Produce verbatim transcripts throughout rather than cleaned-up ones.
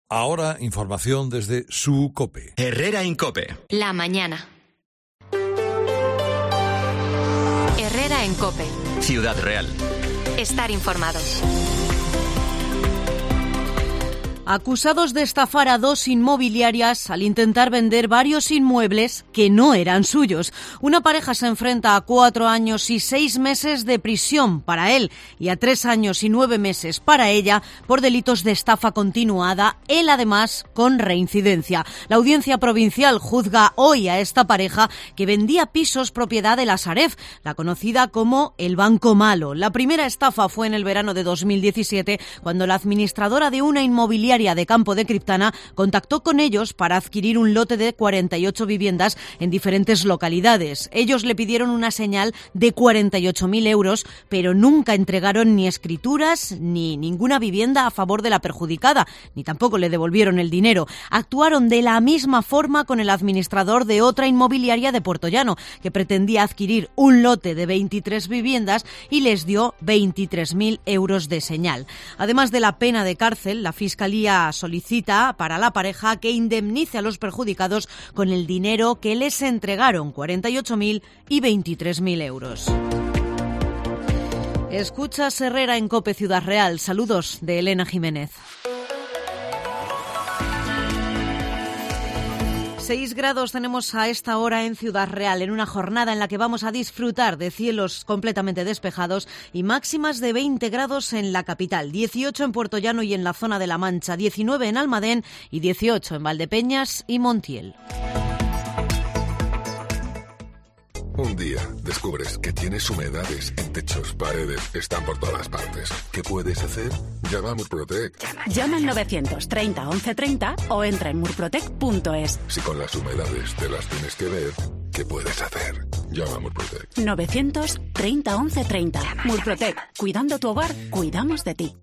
Ahora, información desde su COPE. Herrera en COPE. La mañana. Herrera en COPE. Ciudad Real. Estar informado. Acusados de estafar a dos inmobiliarias al intentar vender varios inmuebles que no eran suyos. Una pareja se enfrenta a cuatro años y seis meses de prisión para él y a tres años y nueve meses para ella por delitos de estafa continuada, él además con reincidencia. La Audiencia Provincial juzga hoy a esta pareja que vendía pisos propiedad de la Sareb, la conocida como el Banco Malo. La primera estafa fue en el verano de dos mil diecisiete, cuando la administradora de una inmobiliaria de Campo de Criptana contactó con ellos para adquirir un lote de cuarenta y ocho viviendas en diferentes localidades. Ellos le pidieron una señal de cuarenta y ocho mil euros, pero nunca entregaron ni escrituras ni ninguna vivienda a favor de la perjudicada, ni tampoco le devolvieron el dinero. Actuaron de la misma forma con el administrador de otra inmobiliaria de Puertollano, que pretendía adquirir un lote de veintitrés viviendas y les dio veintitrés mil euros de señal. Además de la pena de cárcel, la Fiscalía solicita para la pareja que indemnice a los perjudicados con el dinero que les entregaron, cuarenta y ocho mil y veintitrés mil euros. Escuchas Herrera en COPE Ciudad Real. Saludos de Elena Jiménez. Seis grados tenemos a esta hora en Ciudad Real, en una jornada en la que vamos a disfrutar de cielos completamente despejados y máximas de veinte grados en la capital, dieciocho en Puertollano y en la zona de La Mancha, diecinueve en Almadén y dieciocho en Valdepeñas y Montiel. Un día descubres que tienes humedades en techos, paredes, están por todas partes. ¿Qué puedes hacer? Llama a Murprotec. Llama al novecientos treinta once treinta o entra en murprotec punto es. Si con las humedades te las tienes que ver, ¿qué puedes hacer? Llama a Murprotec. novecientos treinta once treinta. Murprotec. Cuidando tu hogar, cuidamos de ti.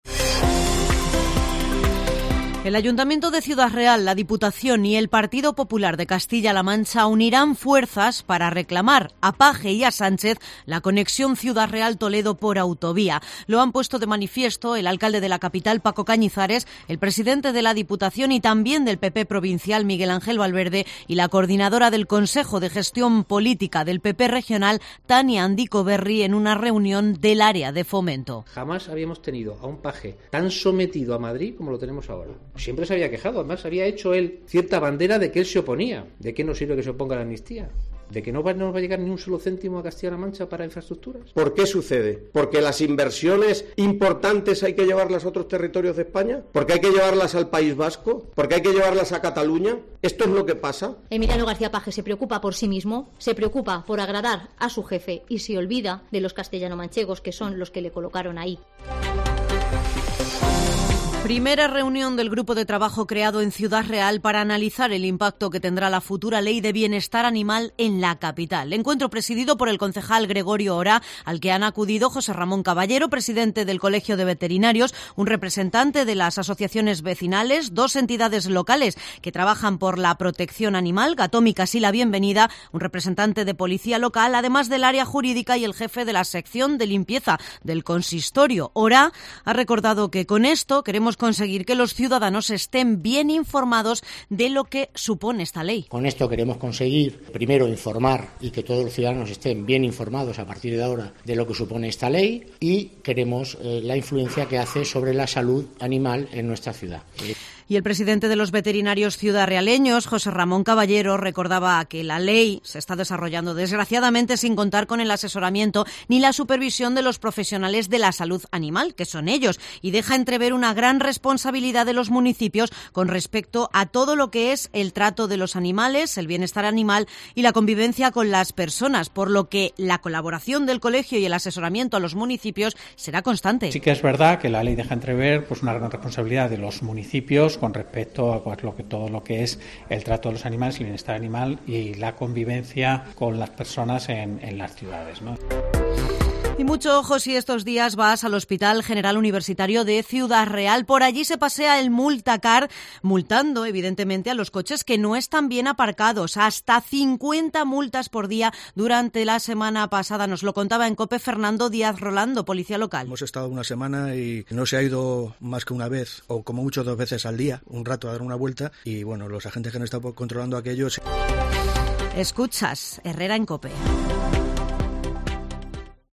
El Ayuntamiento de Ciudad Real, la Diputación y el Partido Popular de Castilla-La Mancha unirán fuerzas para reclamar a Paje y a Sánchez la conexión Ciudad Real-Toledo por autovía. Lo han puesto de manifiesto el alcalde de la capital, Paco Cañizares, el presidente de la Diputación y también del P P provincial, Miguel Ángel Valverde, y la coordinadora del Consejo de Gestión Política del P P regional, Tania Andico-Berri, en una reunión del área de fomento. Jamás habíamos tenido a un Paje tan sometido a Madrid como lo tenemos ahora. Siempre se había quejado, además había hecho él cierta bandera de que él se oponía. ¿De qué nos sirve que se oponga a la amnistía? ¿De que no va, no nos va a llegar ni un solo céntimo a Castilla-La Mancha para infraestructuras? ¿Por qué sucede? ¿Porque las inversiones importantes hay que llevarlas a otros territorios de España? ¿Porque hay que llevarlas al País Vasco? ¿Porque hay que llevarlas a Cataluña? ¿Esto es lo que pasa? Emiliano García Paje se preocupa por sí mismo, se preocupa por agradar a su jefe y se olvida de los castellano-manchegos, que son los que le colocaron ahí. Primera reunión del grupo de trabajo creado en Ciudad Real para analizar el impacto que tendrá la futura ley de bienestar animal en la capital. Encuentro presidido por el concejal Gregorio Ora, al que han acudido José Ramón Caballero, presidente del Colegio de Veterinarios, un representante de las asociaciones vecinales, dos entidades locales que trabajan por la protección animal, Gatómicas y La Bienvenida, un representante de policía local, además del área jurídica y el jefe de la sección de limpieza del consistorio. Ora ha recordado que con esto queremos conseguir que los ciudadanos estén bien informados de lo que supone esta ley. Con esto queremos conseguir, primero, informar y que todos los ciudadanos estén bien informados a partir de ahora de lo que supone esta ley, y queremos eh, la influencia que hace sobre la salud animal en nuestra ciudad. Y el presidente de los veterinarios ciudadrealeños, José Ramón Caballero, recordaba que la ley se está desarrollando desgraciadamente sin contar con el asesoramiento ni la supervisión de los profesionales de la salud animal, que son ellos, y deja entrever una gran responsabilidad de los municipios con respecto a todo lo que es el trato de los animales, el bienestar animal y la convivencia con las personas, por lo que la colaboración del colegio y el asesoramiento a los municipios será constante. Sí que es verdad que la ley deja entrever pues una gran responsabilidad de los municipios con respecto a pues, lo que, todo lo que es el trato de los animales, el bienestar animal y la convivencia con las personas en, en las ciudades, ¿no? Y mucho ojo si estos días vas al Hospital General Universitario de Ciudad Real. Por allí se pasea el multacar, multando evidentemente a los coches que no están bien aparcados. Hasta cincuenta multas por día durante la semana pasada. Nos lo contaba en COPE Fernando Díaz Rolando, policía local. Hemos estado una semana y no se ha ido más que una vez, o como mucho dos veces al día, un rato a dar una vuelta. Y bueno, los agentes que han estado controlando aquello... Escuchas Herrera en COPE.